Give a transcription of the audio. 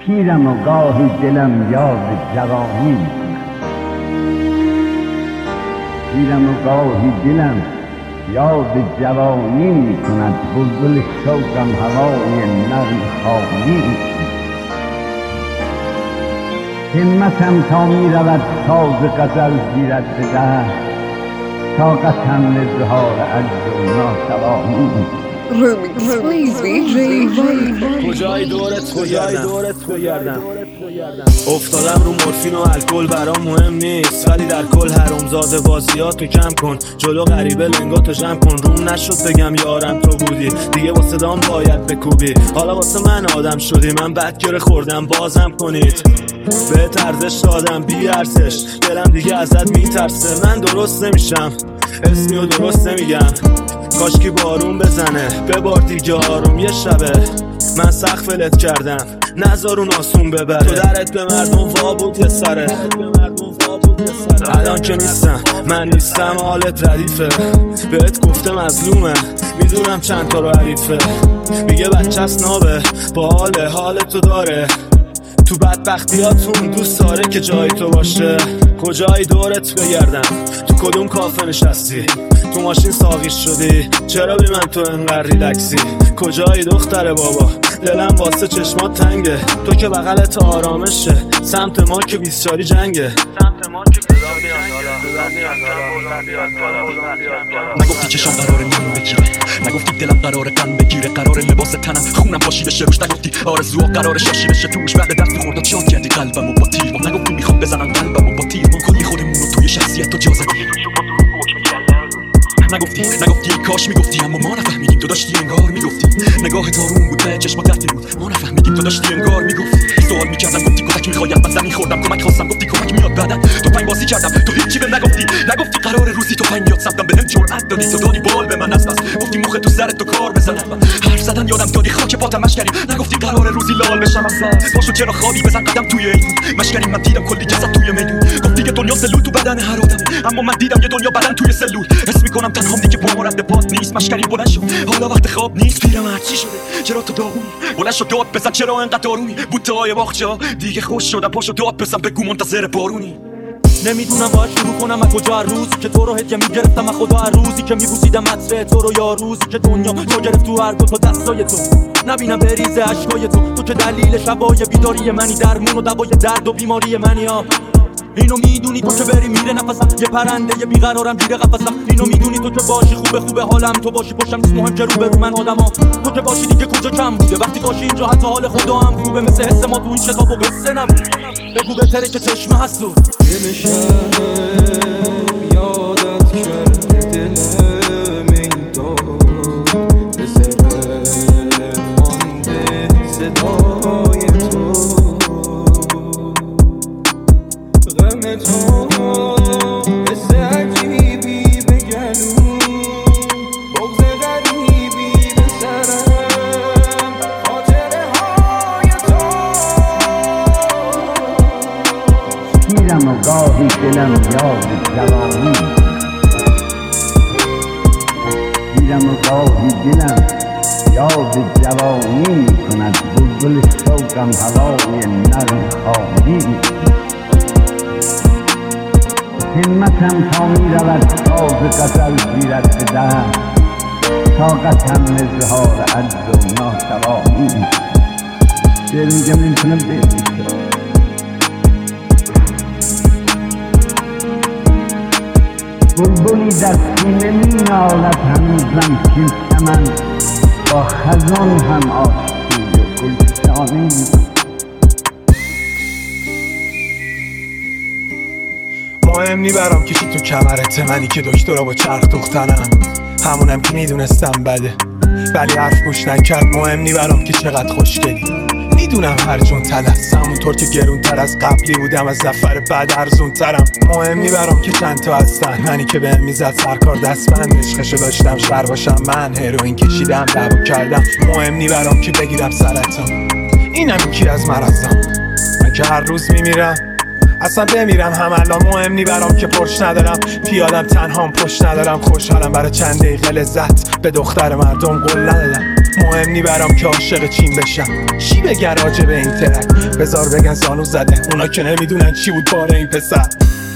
پیرم و گاهی دلم یاد جوانی میکند، پیرم و گاهی دلم یاد جوانی میکند، بلبل شوقم هوای نغمه خوانی میکند. همتم تا میرود ساز غزل گیرد به دست، طاقتم اظهار عجز و ناتوانی میکند. کجای دورت بگردم، افتادم رو مورفین و الکل برام مهم نیست، ولی در کل حرومزاده بازیاتو کم کن، جلو غریبه لنگاتو جمع کن. روم نشد بگم یارم تو بودی، دیگه واسه دام باید بکوبی. حالا واسه من آدم شدی، من بدگره خوردم بازم کنید. به ارزش دادم بی ارزش، دلم دیگه ازت میترسه. من درست نمیشم، اسمیو درست نمیگم، کاشکی بارون بزنه ببار دیگه آروم. یه شبه من سخت فلت کردم، نذار اون آسون ببره. تو درت به مردم وا بود یه سره، الان که نیستم من نیستم حالت ردیفه. بهت گفته مظلومه، میدونم چند تا رو حریفه. میگه بچه نابه با حالتو داره، تو بدبختیاتون دوست داره که جای تو باشه. کجای دورت بگردم، تو کدوم کافه نشستی، تو ماشین ساقی شدی، چرا بی من تو انقدر ریلکسی؟ کجای دختر بابا، دلم واسه چشمات تنگه، تو که بغلت آرامشه، سمت ما که 24 جنگه. نگفتی چشم قراره منو بگیره، نگفتی دلم قراره قن بگیره، قراره لباس تنم خونم پاشی بشه روش، نگفتی آرزوها قراره شاشی بشه توش. بعد دست خوردات شاد کردی قلبمو با تیر، نگفتی میخوام بزنم قلبمو با تیر. کلی خودمون رو توی شخصیت تو جا زدی، نگفتی ای کاش میگفتی، اما ما نفهمیدیم تو داشتی انگار میگفتی. نگاهت آروم بود به چشمات رفتی بود، ما نفهمیدیم تو داشتی انگار میگفتی. سوال میکردم گفتی کمک میخوایم، من زمین خوردم کمک خواستم گفتی کمک میاد بعدن. تو پنگ بازی کردم تو هیچی بهم نگفتی قرار روزی تو پنگ یاد سمتم بهم جرأت دادی، تو دادی بال به من از بس، گفتی مخ تو سرت تو کار بزنم. حرف زدن یادم دادی خاک پاتم مشکری، نگفتی قرار روزی لال بشم از بس. باشو چرا خوابی بزن قدم توی ایوون مشکری، من دیدم کلی جسد توی میدون. گفتی که دنیا سلول تو بدن هر آدمی، اما من دیدم یه دنیا بدن توی سلول. حس میکنم تنهام دیگه پا رد پات نیست، مشکری بلند شد حالا وقت خواب نیست. پیرم هرچی شده چرا تو داغونی، بلند شد داد بزن چرا انقدر آرومی. بوته‌های باغچه‌ها دیگه خوش شدن، پاشو داد بزن بگو منتظر بارونی. نمیدونم باید شروع کنم از کجا، هر روزی که تو رو هدیه میگرفتم از خدا، هر روزی که میبوسیدم عطر تو رو، یا روزی که دنیا تو گرفت تو هر دو تا دستای تو. نبینم بریزه اشکای تو که دلیل شبای بیداری منی، درمون و دوای درد و بیماری منی. اینو میدونی تو که بری میره نفسم، یه پرنده یه بیقرارم گیره قفسم. اینو میدونی تو که باشی خوبه حالم، تو باشی پشتم نیست مهم که رو به رو من آدما. تو که باشی دیگه کجا کم بوده، وقتی باشی اینجا حتی حال خدا هم خوبه. مثل حس ما تو این کتاب و قصه نبود، بگو بهتره که چشم حسود یادت کرده دلم این داد به سر مانده صدای تو، غم تو حس عجیبی به گلوم، بغض غریبی به سرم، خاطره های تو. پیرم و گاهی دلم یاد جوانی، پیرم و گاهی دلم یاد جوانی میکند، بلبل شوقم هوای نغمه خوانی میکند. همتم تا میرود ساز غزل گیرد به دست، طاقتم اظهار عجز و ناتوانی میکند. شعر میگم نمیتونم بگم. بلبلی در سینه مینالد هنوزم کین چمن، با خزان هم آشتی و گلستانی میکند. مهم نی برام کشی تو کمرت، منی که دکترا با چرخ دختنم، همونم که میدونستم بده ولی حرف گوش نکرد. مهم نی برام که چقدر خوشگلی، میدونم هر جون تلست، همونطور که گرونتر از قبلی بودم از نفر بعد ارزون ترم. مهم نی برام که چند تا هستن، منی که بهم میزد سرکار دستبند، عشقشو داشتم شر باشم من، هروئین کشیدم دعوا کردم. مهم نی برام که بگیرم سرطان، اینم یکی از مرضام، من که هر روز میمیرم اصلا بمیرم هم الان. مهم نی برام که پرش ندارم، پیادم تنهام پشت ندارم، خوشحالم برای چند دقیقه لذت، به دختر مردم قول ندادم. مهم نی برام که عاشق چین بشم. چی بگن راجع به این ترک؟ بذار بگن زانو زده، اونا که نمیدونن چی بود بار این پسر.